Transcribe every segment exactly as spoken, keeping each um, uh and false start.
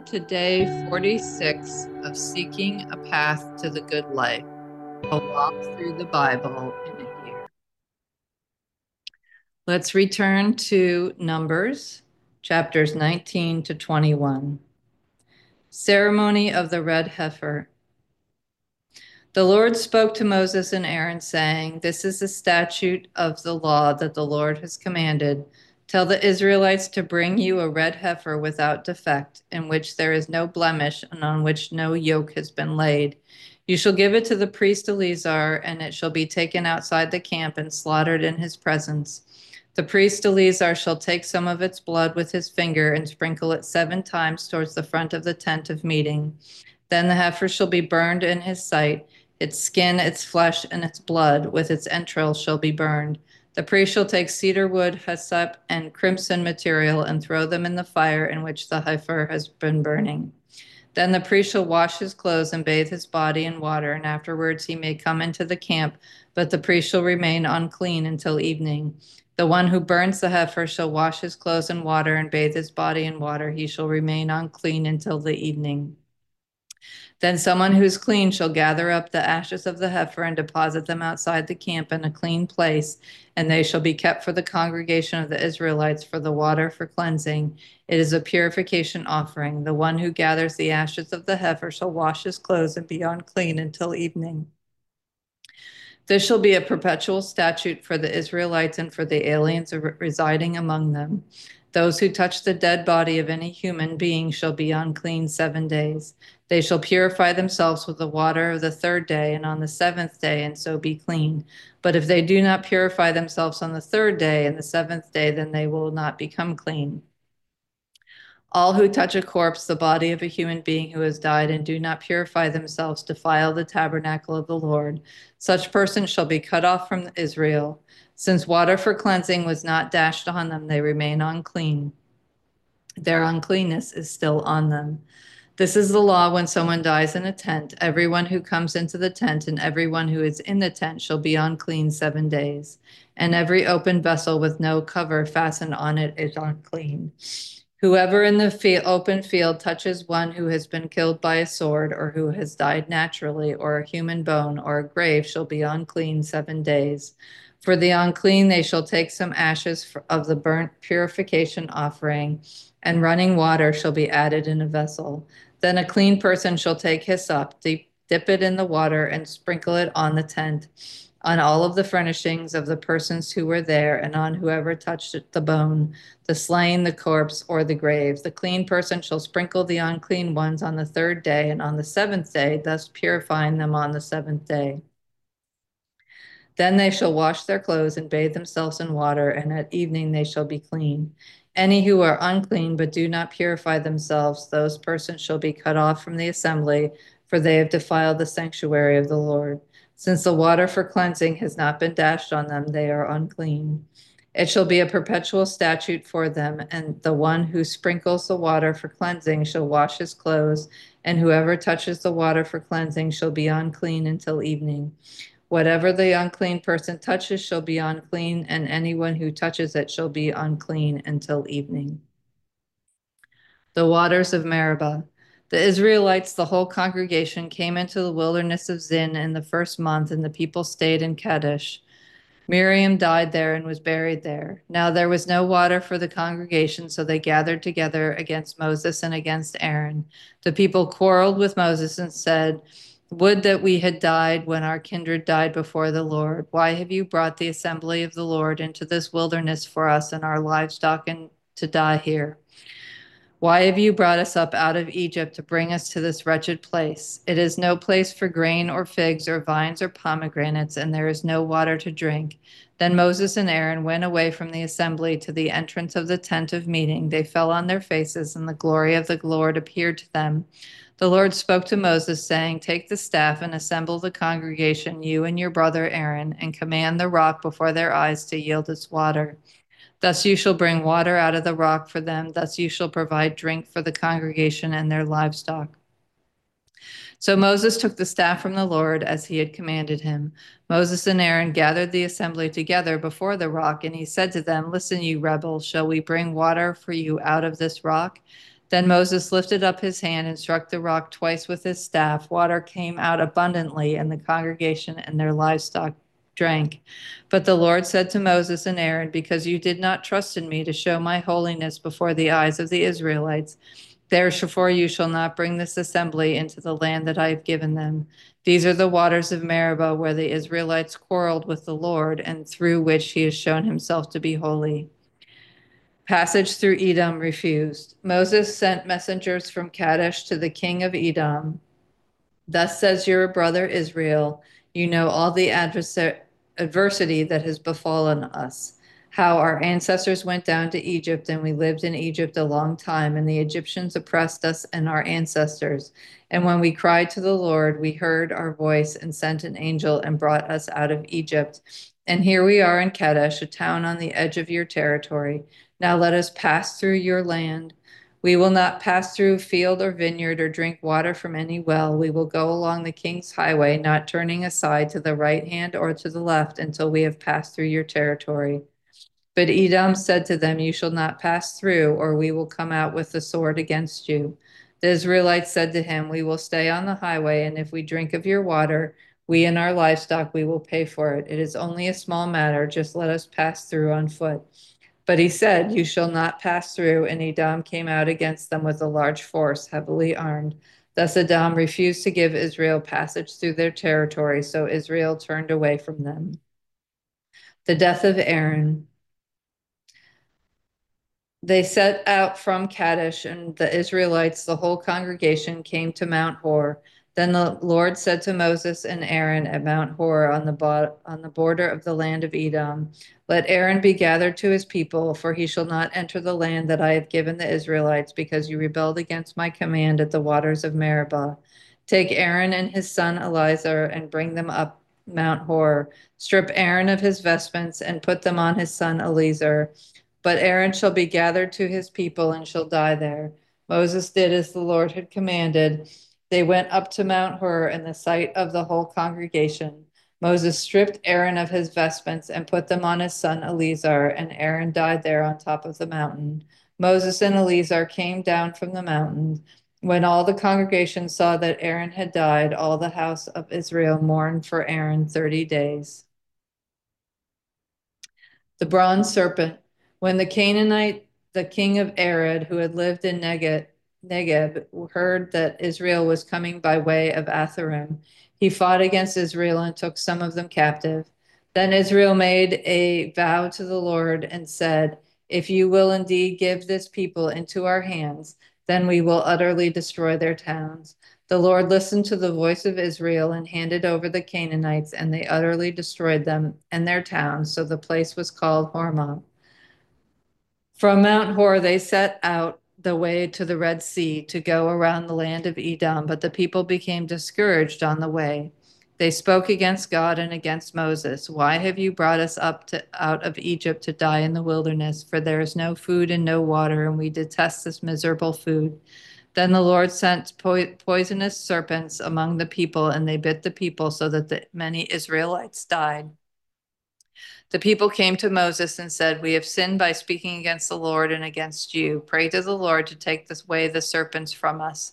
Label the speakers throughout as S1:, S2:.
S1: to day forty-six of Seeking a Path to the Good Life, a walk through the Bible in a year. Let's return to Numbers, chapters nineteen to twenty-one. Ceremony of the Red Heifer. The Lord spoke to Moses and Aaron, saying, "This is the statute of the law that the Lord has commanded. Tell the Israelites to bring you a red heifer without defect, in which there is no blemish and on which no yoke has been laid. You shall give it to the priest Eleazar, and it shall be taken outside the camp and slaughtered in his presence. The priest Eleazar shall take some of its blood with his finger and sprinkle it seven times towards the front of the tent of meeting. Then the heifer shall be burned in his sight. Its skin, its flesh, and its blood, with its entrails, shall be burned. The priest shall take cedar wood, hyssop, and crimson material and throw them in the fire in which the heifer has been burning. Then the priest shall wash his clothes and bathe his body in water, and afterwards he may come into the camp, but the priest shall remain unclean until evening. The one who burns the heifer shall wash his clothes in water and bathe his body in water. He shall remain unclean until the evening. Then someone who's clean shall gather up the ashes of the heifer and deposit them outside the camp in a clean place, and they shall be kept for the congregation of the Israelites for the water for cleansing. It is a purification offering. The one who gathers the ashes of the heifer shall wash his clothes and be unclean until evening. This shall be a perpetual statute for the Israelites and for the aliens residing among them. Those who touch the dead body of any human being shall be unclean seven days. They shall purify themselves with the water of the third day and on the seventh day, and so be clean. But if they do not purify themselves on the third day and the seventh day, then they will not become clean. All who touch a corpse, the body of a human being who has died, and do not purify themselves, defile the tabernacle of the Lord. Such persons shall be cut off from Israel. Since water for cleansing was not dashed on them, they remain unclean. Their uncleanness is still on them. This is the law when someone dies in a tent. Everyone who comes into the tent and everyone who is in the tent shall be unclean seven days. And every open vessel with no cover fastened on it is unclean. Whoever in the field, open field touches one who has been killed by a sword or who has died naturally, or a human bone or a grave shall be unclean seven days. For the unclean they shall take some ashes of the burnt purification offering, and running water shall be added in a vessel. Then a clean person shall take hyssop, dip, dip it in the water, and sprinkle it on the tent, on all of the furnishings of the persons who were there, and on whoever touched the bone, the slain, the corpse, or the grave. The clean person shall sprinkle the unclean ones on the third day and on the seventh day, thus purifying them on the seventh day. Then they shall wash their clothes and bathe themselves in water, and at evening they shall be clean. Any who are unclean but do not purify themselves, those persons shall be cut off from the assembly, for they have defiled the sanctuary of the Lord. Since the water for cleansing has not been dashed on them, they are unclean. It shall be a perpetual statute for them, and the one who sprinkles the water for cleansing shall wash his clothes, and whoever touches the water for cleansing shall be unclean until evening. Whatever the unclean person touches shall be unclean, and anyone who touches it shall be unclean until evening. The waters of Meribah. The Israelites, the whole congregation, came into the wilderness of Zin in the first month, and the people stayed in Kadesh. Miriam died there and was buried there. Now there was no water for the congregation, so they gathered together against Moses and against Aaron. The people quarreled with Moses and said, "Would that we had died when our kindred died before the Lord. Why have you brought the assembly of the Lord into this wilderness for us and our livestock and to die here? Why have you brought us up out of Egypt to bring us to this wretched place? It is no place for grain or figs or vines or pomegranates, and there is no water to drink." Then Moses and Aaron went away from the assembly to the entrance of the tent of meeting. They fell on their faces, and the glory of the Lord appeared to them. The Lord spoke to Moses, saying, "Take the staff and assemble the congregation, you and your brother Aaron, and command the rock before their eyes to yield its water. Thus you shall bring water out of the rock for them. Thus you shall provide drink for the congregation and their livestock." So Moses took the staff from the Lord as he had commanded him. Moses and Aaron gathered the assembly together before the rock, and he said to them, "Listen, you rebels, shall we bring water for you out of this rock?" Then Moses lifted up his hand and struck the rock twice with his staff. Water came out abundantly, and the congregation and their livestock drank. But the Lord said to Moses and Aaron, because you did not trust in me to show my holiness before the eyes of the Israelites, therefore you shall not bring this assembly into the land that I have given them. These are the waters of Meribah, where the Israelites quarreled with the Lord, and through which he has shown himself to be holy. Passage through Edom refused. Moses sent messengers from Kadesh to the king of Edom. Thus says your brother Israel, you know all the adversity that has befallen us, how our ancestors went down to Egypt, and we lived in Egypt a long time, and the Egyptians oppressed us and our ancestors. And when we cried to the Lord, we heard our voice and sent an angel and brought us out of Egypt. And here we are in Kadesh, a town on the edge of your territory. Now let us pass through your land. We will not pass through field or vineyard or drink water from any well. We will go along the king's highway, not turning aside to the right hand or to the left until we have passed through your territory. But Edom said to them, you shall not pass through, or we will come out with the sword against you. The Israelites said to him, we will stay on the highway, and if we drink of your water, we and our livestock, we will pay for it. It is only a small matter. Just let us pass through on foot. But he said, you shall not pass through, and Edom came out against them with a large force, heavily armed. Thus Edom refused to give Israel passage through their territory, so Israel turned away from them. The death of Aaron. They set out from Kadesh, and the Israelites, the whole congregation, came to Mount Hor. Then the Lord said to Moses and Aaron at Mount Hor on the, bo- on the border of the land of Edom, let Aaron be gathered to his people, for he shall not enter the land that I have given the Israelites, because you rebelled against my command at the waters of Meribah. Take Aaron and his son Eleazar and bring them up Mount Hor. Strip Aaron of his vestments and put them on his son Eleazar. But Aaron shall be gathered to his people and shall die there. Moses did as the Lord had commanded. They went up to Mount Hor in the sight of the whole congregation. Moses stripped Aaron of his vestments and put them on his son Eleazar, and Aaron died there on top of the mountain. Moses and Eleazar came down from the mountain. When all the congregation saw that Aaron had died, all the house of Israel mourned for Aaron thirty days. The bronze serpent. When the Canaanite, the king of Arad, who had lived in Negeb, Negeb, heard that Israel was coming by way of Atharim, he fought against Israel and took some of them captive. Then Israel made a vow to the Lord and said, if you will indeed give this people into our hands, then we will utterly destroy their towns. The Lord listened to the voice of Israel and handed over the Canaanites, and they utterly destroyed them and their towns, so the place was called Hormah. From Mount Hor, they set out the way to the Red Sea to go around the land of Edom, but the people became discouraged on the way. They spoke against God and against Moses. Why have you brought us up to, out of Egypt to die in the wilderness? For there is no food and no water, and we detest this miserable food. Then the Lord sent po- poisonous serpents among the people, and they bit the people so that the, many Israelites died. The people came to Moses and said, we have sinned by speaking against the Lord and against you. Pray to the Lord to take this way the serpents from us.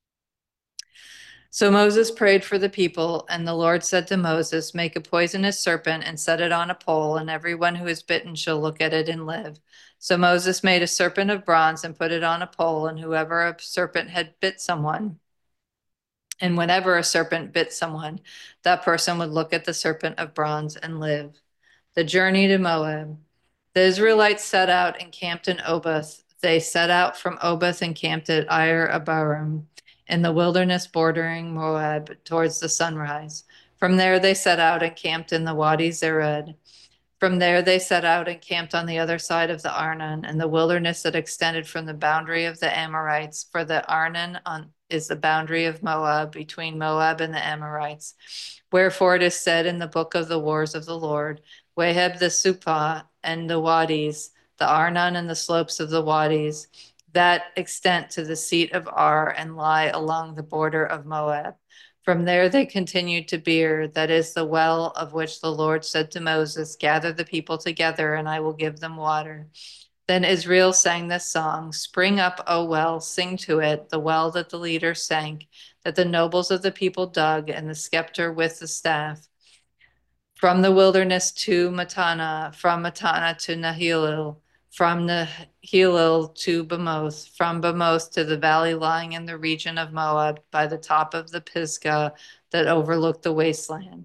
S1: So Moses prayed for the people, and the Lord said to Moses, make a poisonous serpent and set it on a pole, and everyone who is bitten shall look at it and live. So Moses made a serpent of bronze and put it on a pole, and whoever a serpent had bit someone, and whenever a serpent bit someone, that person would look at the serpent of bronze and live. The journey to Moab. The Israelites set out and camped in Oboth. They set out from Oboth and camped at Ir Abarim in the wilderness bordering Moab towards the sunrise. From there they set out and camped in the Wadi Zered. From there they set out and camped on the other side of the Arnon in the wilderness that extended from the boundary of the Amorites, for the Arnon on, is the boundary of Moab between Moab and the Amorites. Wherefore it is said in the book of the wars of the Lord, Waheb the Supah and the Wadis, the Arnon and the slopes of the Wadis, that extent to the seat of Ar and lie along the border of Moab. From there they continued to Beer, that is the well of which the Lord said to Moses, gather the people together and I will give them water. Then Israel sang this song: Spring up, O well, sing to it, the well that the leaders sank, that the nobles of the people dug, and the scepter with the staff. From the wilderness to Matana, from Matana to Nahilil, from Nahilil to Bamoth, from Bamoth to the valley lying in the region of Moab by the top of the Pisgah that overlooked the wasteland.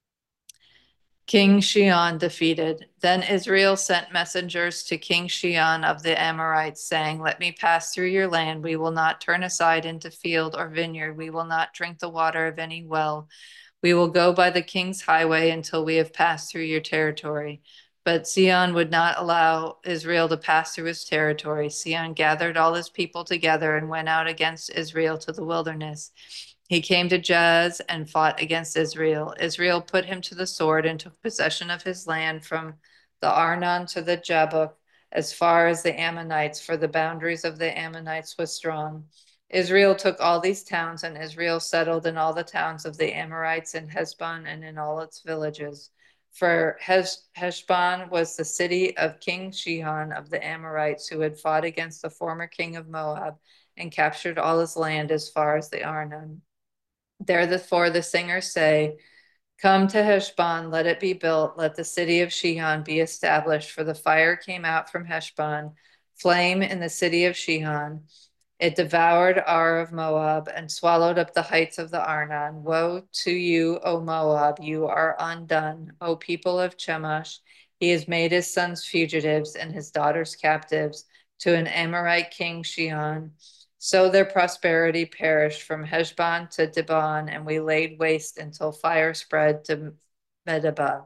S1: King Shion defeated. Then Israel sent messengers to King Shion of the Amorites, saying, Let me pass through your land. We will not turn aside into field or vineyard. We will not drink the water of any well. We will go by the king's highway until we have passed through your territory. But Sihon would not allow Israel to pass through his territory. Sihon gathered all his people together and went out against Israel to the wilderness. He came to Jaz and fought against Israel. Israel put him to the sword and took possession of his land from the Arnon to the Jabbok, as far as the Ammonites, for the boundaries of the Ammonites was strong. Israel took all these towns, and Israel settled in all the towns of the Amorites in Heshbon and in all its villages. For Hesh- Heshbon was the city of King Shihon of the Amorites, who had fought against the former king of Moab and captured all his land as far as the Arnon. Therefore the singers say, Come to Heshbon, let it be built, let the city of Shihon be established, for the fire came out from Heshbon, flame in the city of Shihon. It devoured Ar of Moab and swallowed up the heights of the Arnon. Woe to you, O Moab, you are undone, O people of Chemosh. He has made his sons fugitives and his daughters captives to an Amorite king Shihon. So their prosperity perished from Heshbon to Dibon, and we laid waste until fire spread to Medeba.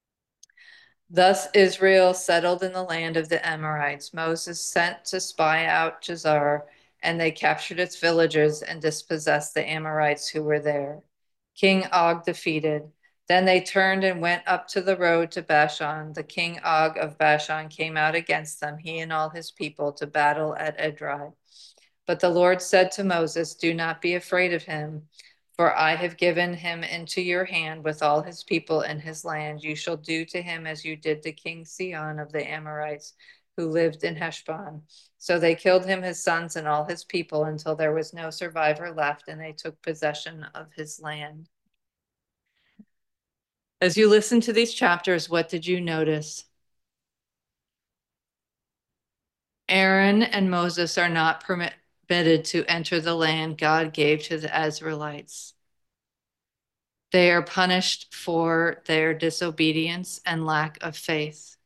S1: Thus Israel settled in the land of the Amorites. Moses sent to spy out Jazer, and they captured its villages and dispossessed the Amorites who were there. King Og defeated. Then they turned and went up to the road to Bashan. The king Og of Bashan came out against them, he and all his people, to battle at Edrei. But the Lord said to Moses, Do not be afraid of him, for I have given him into your hand with all his people and his land. You shall do to him as you did to King Sihon of the Amorites, who lived in Heshbon. So they killed him, his sons, and all his people until there was no survivor left, and they took possession of his land. As you listen to these chapters, what did you notice? Aaron and Moses are not permitted to enter the land God gave to the Israelites. They are punished for their disobedience and lack of faith.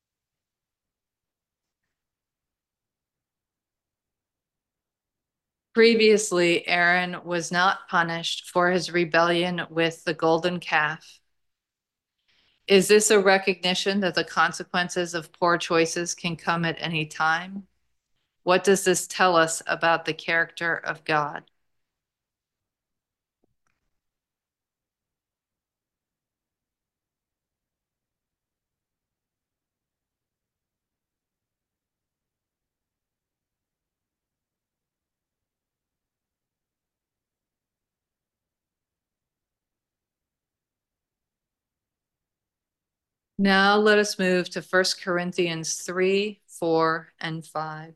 S1: Previously, Aaron was not punished for his rebellion with the golden calf. Is this a recognition that the consequences of poor choices can come at any time? What does this tell us about the character of God? Now let us move to First Corinthians three, four, and five.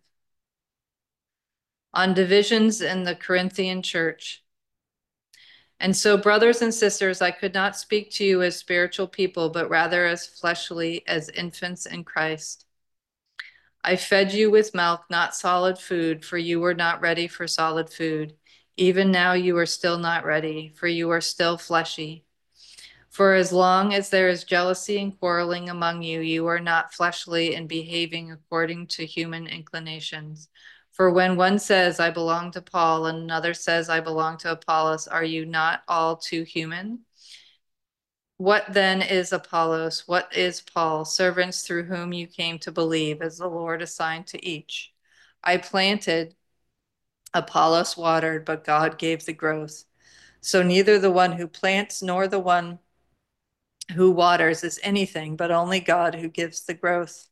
S1: On divisions in the Corinthian church. And so, brothers and sisters, I could not speak to you as spiritual people, but rather as fleshly, as infants in Christ. I fed you with milk, not solid food, for you were not ready for solid food. Even now you are still not ready, for you are still fleshy. For as long as there is jealousy and quarreling among you, you are not fleshly and behaving according to human inclinations. For when one says, I belong to Paul, and another says, I belong to Apollos, are you not all too human? What then is Apollos? What is Paul? Servants through whom you came to believe, as the Lord assigned to each. I planted, Apollos watered, but God gave the growth. So neither the one who plants nor the one who waters is anything, but only God who gives the growth.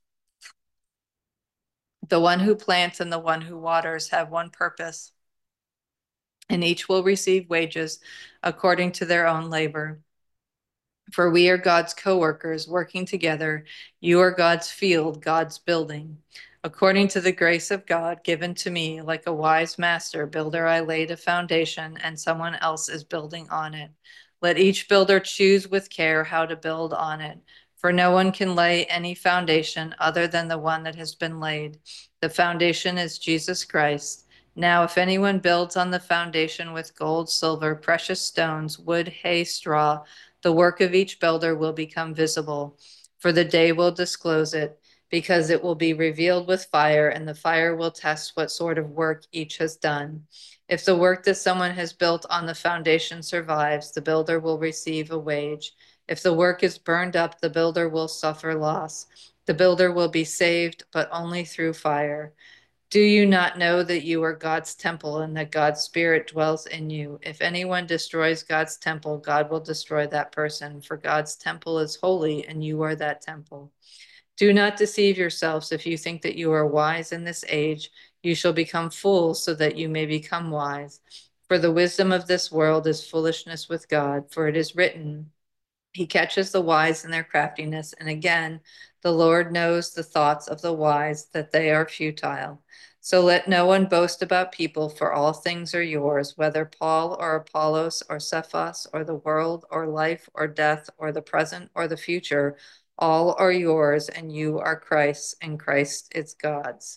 S1: The one who plants and the one who waters have one purpose, and each will receive wages according to their own labor. For we are God's co-workers working together. You are God's field, God's building. According to the grace of God given to me, like a wise master builder, I laid a foundation, and someone else is building on it. Let each builder choose with care how to build on it, for no one can lay any foundation other than the one that has been laid. The foundation is Jesus Christ. Now, if anyone builds on the foundation with gold, silver, precious stones, wood, hay, straw, the work of each builder will become visible, for the day will disclose it, because it will be revealed with fire, and the fire will test what sort of work each has done. If the work that someone has built on the foundation survives, the builder will receive a wage. If the work is burned up, the builder will suffer loss. The builder will be saved, but only through fire. Do you not know that you are God's temple and that God's Spirit dwells in you? If anyone destroys God's temple, God will destroy that person, for God's temple is holy, and you are that temple. Do not deceive yourselves. If you think that you are wise in this age, you shall become fools so that you may become wise. For the wisdom of this world is foolishness with God, for it is written, He catches the wise in their craftiness. And again, the Lord knows the thoughts of the wise, that they are futile. So let no one boast about people, for all things are yours, whether Paul or Apollos or Cephas or the world or life or death or the present or the future. All are yours, and you are Christ's, and Christ is God's.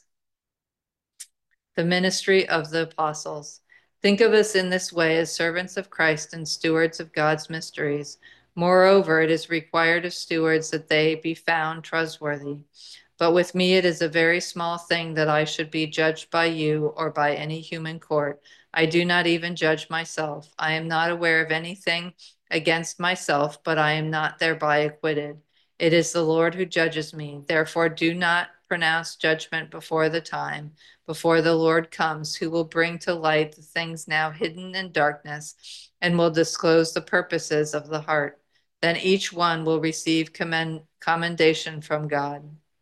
S1: The ministry of the apostles. Think of us in this way as servants of Christ and stewards of God's mysteries. Moreover, it is required of stewards that they be found trustworthy. But with me it is a very small thing that I should be judged by you or by any human court. I do not even judge myself. I am not aware of anything against myself, but I am not thereby acquitted. It is the Lord who judges me. Therefore, do not pronounce judgment before the time, before the Lord comes, who will bring to light the things now hidden in darkness and will disclose the purposes of the heart. Then each one will receive commend commendation from God.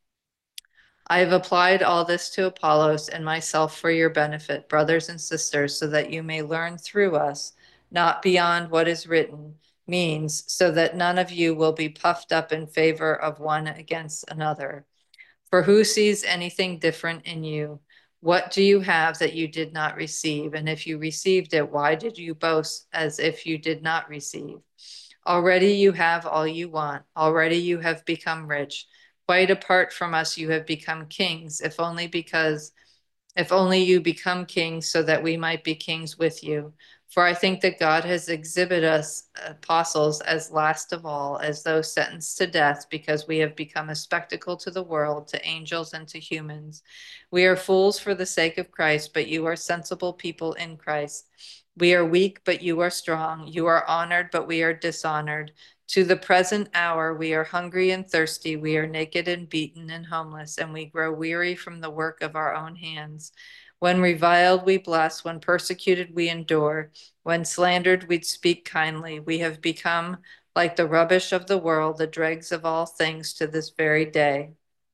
S1: I have applied all this to Apollos and myself for your benefit, brothers and sisters, so that you may learn through us, not beyond what is written, means, so that none of you will be puffed up in favor of one against another. For who sees anything different in you? What do you have that you did not receive? And if you received it, why did you boast as if you did not receive? Already you have all you want. Already you have become rich. Quite apart from us, you have become kings, if only because, if only you become kings so that we might be kings with you. For I think that God has exhibited us apostles as last of all, as those sentenced to death, because we have become a spectacle to the world, to angels and to humans. We are fools for the sake of Christ, but you are sensible people in Christ. We are weak, but you are strong. You are honored, but we are dishonored. To the present hour, we are hungry and thirsty. We are naked and beaten and homeless, and we grow weary from the work of our own hands. When reviled, we bless. When persecuted, we endure. When slandered, we speak kindly. We have become like the rubbish of the world, the dregs of all things to this very day.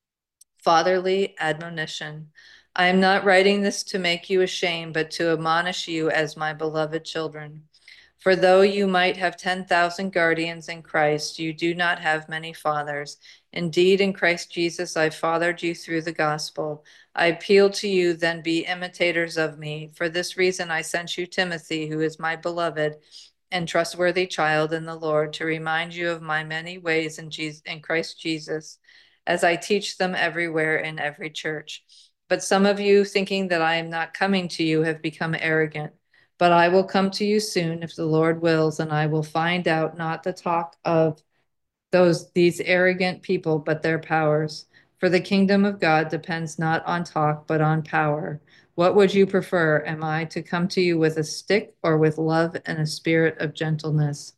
S1: Fatherly admonition. I am not writing this to make you ashamed, but to admonish you as my beloved children. For though you might have ten thousand guardians in Christ, you do not have many fathers. Indeed, in Christ Jesus, I fathered you through the gospel. I appeal to you, then be imitators of me. For this reason, I sent you Timothy, who is my beloved and trustworthy child in the Lord, to remind you of my many ways in, Jesus, in Christ Jesus, as I teach them everywhere in every church. But some of you, thinking that I am not coming to you, have become arrogant. But I will come to you soon if the Lord wills, and I will find out not the talk of those these arrogant people, but their powers. For the kingdom of God depends not on talk, but on power. What would you prefer? Am I to come to you with a stick or with love and a spirit of gentleness?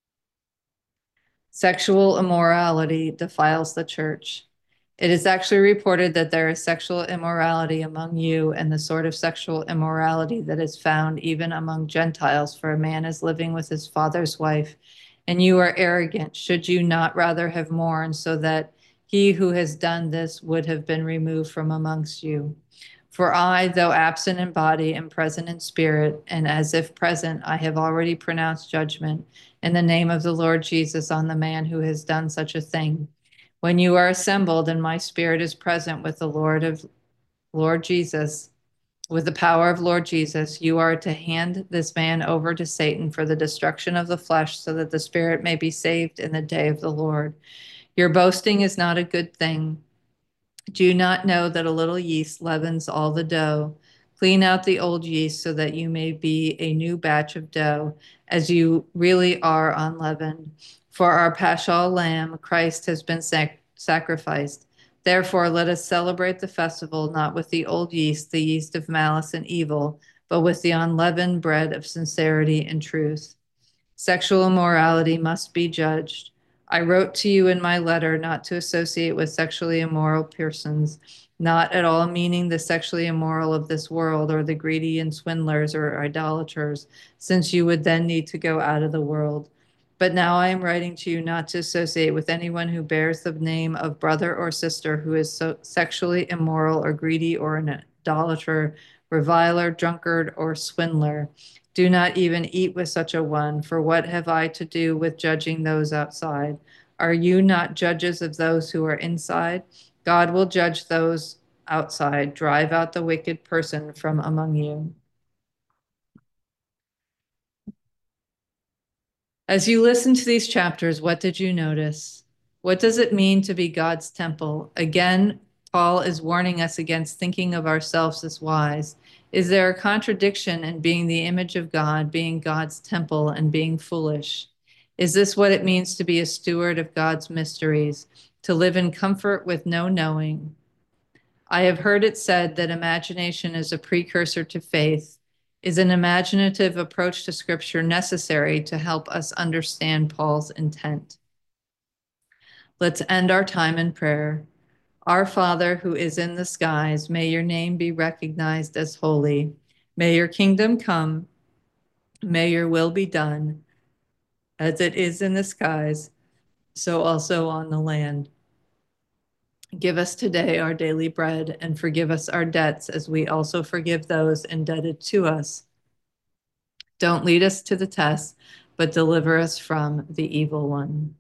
S1: Sexual immorality defiles the church. It is actually reported that there is sexual immorality among you, and the sort of sexual immorality that is found even among Gentiles, for a man is living with his father's wife. And you are arrogant. Should you not rather have mourned, so that he who has done this would have been removed from amongst you? For I, though absent in body, am present in spirit, and as if present, I have already pronounced judgment in the name of the Lord Jesus on the man who has done such a thing. When you are assembled and my spirit is present with the Lord of Lord Jesus, with the power of Lord Jesus, you are to hand this man over to Satan for the destruction of the flesh, so that the spirit may be saved in the day of the Lord. Your boasting is not a good thing. Do you not know that a little yeast leavens all the dough? Clean out the old yeast so that you may be a new batch of dough, as you really are unleavened. For our paschal lamb, Christ, has been sac- sacrificed. Therefore, let us celebrate the festival not with the old yeast, the yeast of malice and evil, but with the unleavened bread of sincerity and truth. Sexual immorality must be judged. I wrote to you in my letter not to associate with sexually immoral persons, not at all meaning the sexually immoral of this world or the greedy and swindlers or idolaters, since you would then need to go out of the world. But now I am writing to you not to associate with anyone who bears the name of brother or sister who is so sexually immoral or greedy or an idolater, reviler, drunkard, or swindler. Do not even eat with such a one, for what have I to do with judging those outside? Are you not judges of those who are inside? God will judge those outside. Drive out the wicked person from among you. As you listen to these chapters, what did you notice? What does it mean to be God's temple? Again, Paul is warning us against thinking of ourselves as wise. Is there a contradiction in being the image of God, being God's temple, and being foolish? Is this what it means to be a steward of God's mysteries, to live in comfort with no knowing? I have heard it said that imagination is a precursor to faith. Is an imaginative approach to Scripture necessary to help us understand Paul's intent? Let's end our time in prayer. Our Father, who is in the skies, may your name be recognized as holy. May your kingdom come. May your will be done, as it is in the skies, so also on the land. Give us today our daily bread, and forgive us our debts as we also forgive those indebted to us. Don't lead us to the test, but deliver us from the evil one.